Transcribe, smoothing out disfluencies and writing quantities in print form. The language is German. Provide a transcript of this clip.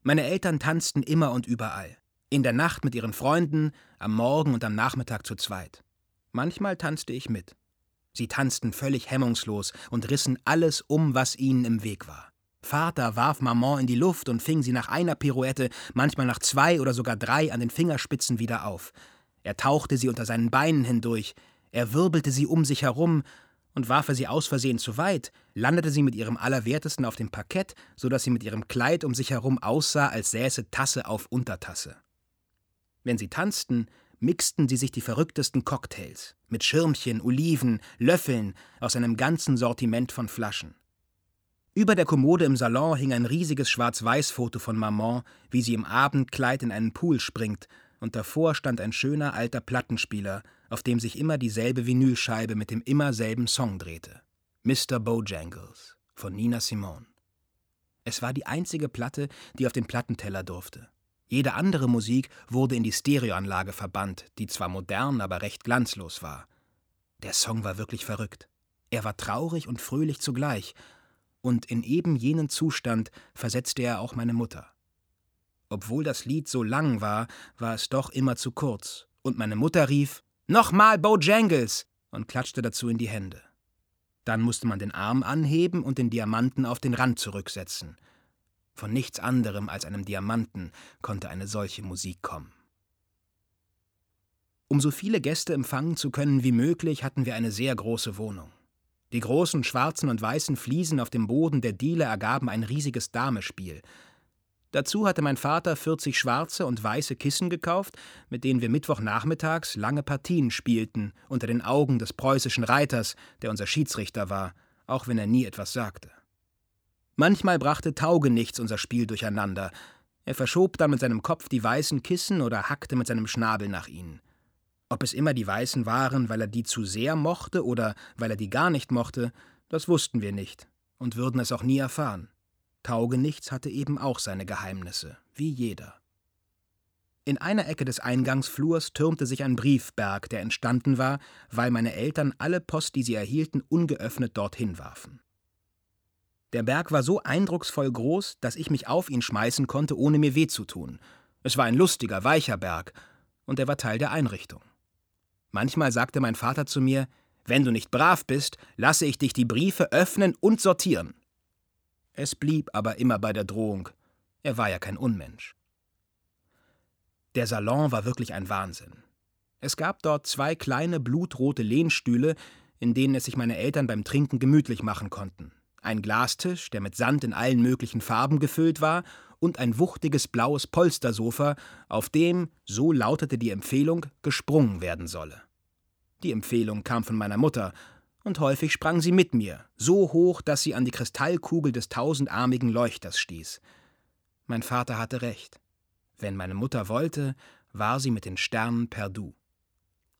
Meine Eltern tanzten immer und überall. In der Nacht mit ihren Freunden, am Morgen und am Nachmittag zu zweit. Manchmal tanzte ich mit. Sie tanzten völlig hemmungslos und rissen alles um, was ihnen im Weg war. Vater warf Maman in die Luft und fing sie nach einer Pirouette, manchmal nach 2 oder sogar 3 an den Fingerspitzen wieder auf. Er tauchte sie unter seinen Beinen hindurch, er wirbelte sie um sich herum, und warf er sie aus Versehen zu weit, landete sie mit ihrem Allerwertesten auf dem Parkett, so dass sie mit ihrem Kleid um sich herum aussah, als säße Tasse auf Untertasse. Wenn sie tanzten, mixten sie sich die verrücktesten Cocktails, mit Schirmchen, Oliven, Löffeln, aus einem ganzen Sortiment von Flaschen. Über der Kommode im Salon hing ein riesiges Schwarz-Weiß-Foto von Maman, wie sie im Abendkleid in einen Pool springt, und davor stand ein schöner alter Plattenspieler, auf dem sich immer dieselbe Vinylscheibe mit dem immer selben Song drehte. Mr. Bojangles von Nina Simone. Es war die einzige Platte, die auf den Plattenteller durfte. Jede andere Musik wurde in die Stereoanlage verbannt, die zwar modern, aber recht glanzlos war. Der Song war wirklich verrückt. Er war traurig und fröhlich zugleich, und in eben jenen Zustand versetzte er auch meine Mutter. Obwohl das Lied so lang war, war es doch immer zu kurz, und meine Mutter rief: »Nochmal Bojangles!« und klatschte dazu in die Hände. Dann musste man den Arm anheben und den Diamanten auf den Rand zurücksetzen. Von nichts anderem als einem Diamanten konnte eine solche Musik kommen. Um so viele Gäste empfangen zu können wie möglich, hatten wir eine sehr große Wohnung. Die großen schwarzen und weißen Fliesen auf dem Boden der Diele ergaben ein riesiges Damespiel. Dazu hatte mein Vater 40 schwarze und weiße Kissen gekauft, mit denen wir mittwochnachmittags lange Partien spielten, unter den Augen des preußischen Reiters, der unser Schiedsrichter war, auch wenn er nie etwas sagte. Manchmal brachte Taugenichts unser Spiel durcheinander. Er verschob dann mit seinem Kopf die weißen Kissen oder hackte mit seinem Schnabel nach ihnen. Ob es immer die Weißen waren, weil er die zu sehr mochte oder weil er die gar nicht mochte, das wussten wir nicht und würden es auch nie erfahren. Taugenichts hatte eben auch seine Geheimnisse, wie jeder. In einer Ecke des Eingangsflurs türmte sich ein Briefberg, der entstanden war, weil meine Eltern alle Post, die sie erhielten, ungeöffnet dorthin warfen. Der Berg war so eindrucksvoll groß, dass ich mich auf ihn schmeißen konnte, ohne mir weh zu tun. Es war ein lustiger, weicher Berg, und er war Teil der Einrichtung. Manchmal sagte mein Vater zu mir: »Wenn du nicht brav bist, lasse ich dich die Briefe öffnen und sortieren.« Es blieb aber immer bei der Drohung. Er war ja kein Unmensch. Der Salon war wirklich ein Wahnsinn. Es gab dort 2 kleine, blutrote Lehnstühle, in denen es sich meine Eltern beim Trinken gemütlich machen konnten. Ein Glastisch, der mit Sand in allen möglichen Farben gefüllt war, und ein wuchtiges blaues Polstersofa, auf dem, so lautete die Empfehlung, gesprungen werden solle. Die Empfehlung kam von meiner Mutter, und häufig sprang sie mit mir, so hoch, dass sie an die Kristallkugel des tausendarmigen Leuchters stieß. Mein Vater hatte recht. Wenn meine Mutter wollte, war sie mit den Sternen perdu.